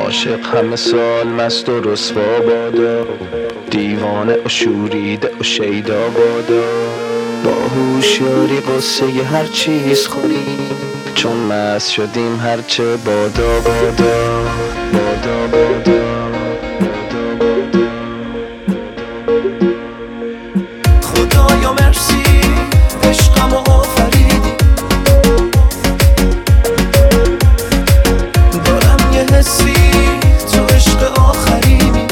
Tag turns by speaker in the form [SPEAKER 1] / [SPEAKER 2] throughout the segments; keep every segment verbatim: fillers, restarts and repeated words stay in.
[SPEAKER 1] عاشق همه سال مست و رسوا بادا، دیوانه و شوریده و شیدا بادا. با هوشیاری قصه هر چیز خوریم، چون مست شدیم هرچه بادا بادا بادا بادا.
[SPEAKER 2] خدایا مرسی عشقمو آفریدی، دارم یه حسی تو عشق آخرینی.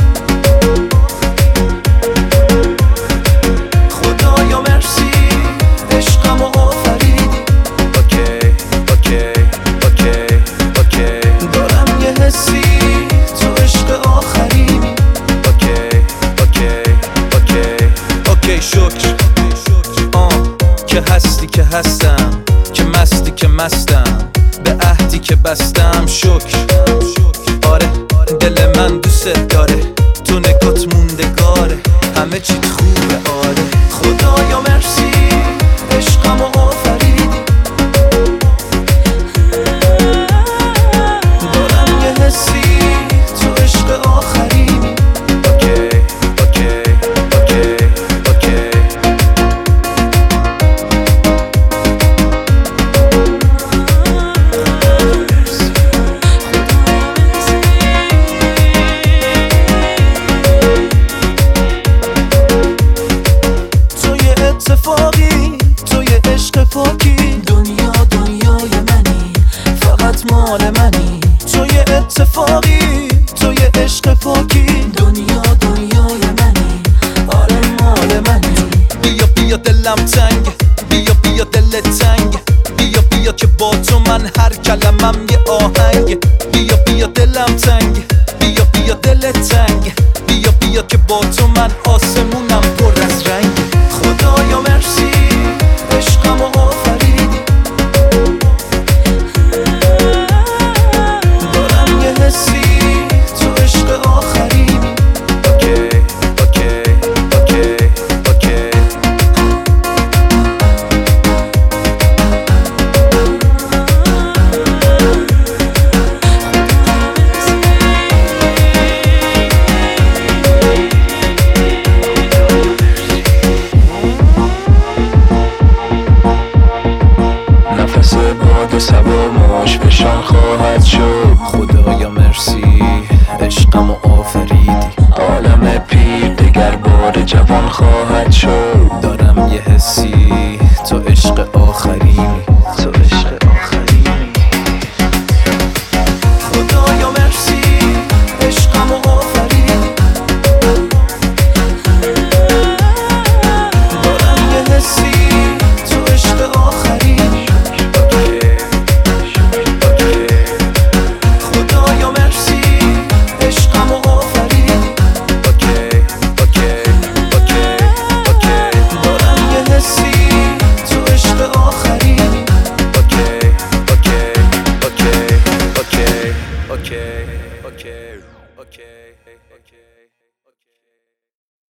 [SPEAKER 2] خدایا مرسی عشقمو آفریدی، اوکی اوکی اوکی اوکی. دارم یه حسی تو عشق آخرینی، اوکی اوکی اوکی اوکی. شکر آه که هستی که هستم، که مستی که مستم، به عهدی که بستم. شکر آره دل من دوست داره، تو نگات موندگاره، همه چیت خوبه آره. خدایا مرسی عشقمو آفریدی، دارم یه حسی تو عشق آخرینی، اوکی اوکی اوکی اوکی. اتفاقی تو یه عشق پاکی، دنیا دنیای منی، فقط مال منی. تو یه اتفاقی تو یه عشق پاکی، دنیا دنیای منی، آره مال منی. بیا بیا دلم تنگ، بیا بیا دل تنگ، بیا بیا که با تو من هر کلمم یه آهنگ. بیا بیا دلم تنگ، بیا بیا دل تنگ، بیا بیا که با تو من آسمونم پر از رنگ. خدایا مرسی عشقمو آفریدی، دارم یه حسی تو عشق آخرینی، اوکی اوکی اوکی اوکی.
[SPEAKER 1] باد سبا ماش فشان خواهد شد.
[SPEAKER 2] خدایا مرسی عشقمو آفریدی،
[SPEAKER 1] عالم پیر دگر بار جوان خواهد شد.
[SPEAKER 2] دارم یه حسی تو عشق آخرینی،
[SPEAKER 1] تو عشق آخرینی.
[SPEAKER 2] خدایا مرسی عشقمو آفریدی، دارم یه حسی تو عشق آخرینی، خدایا مرسی عشقمو آفریدی، اوکی اوکی اوکی اوکی. دارم یه حسی تو عشق آخرینی، اوکی اوکی اوکی اوکی اوکی اوکی اوکی.